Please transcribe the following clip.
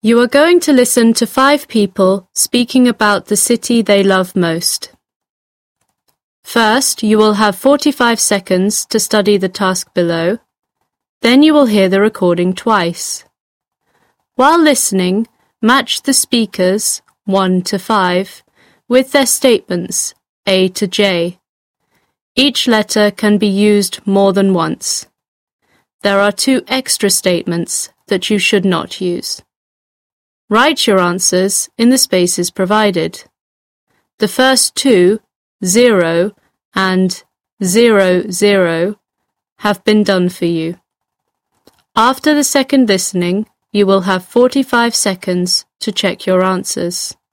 You are going to listen to 5 people speaking about the city they love most. First, you will have 45 seconds to study the task below. Then you will hear the recording twice. While listening, match the speakers, 1 to 5, with their statements, A to J. Each letter can be used more than once. There are 2 extra statements that you should not use. Write your answers in the spaces provided. The first 2, 0 and 00, have been done for you. After the second listening, you will have 45 seconds to check your answers.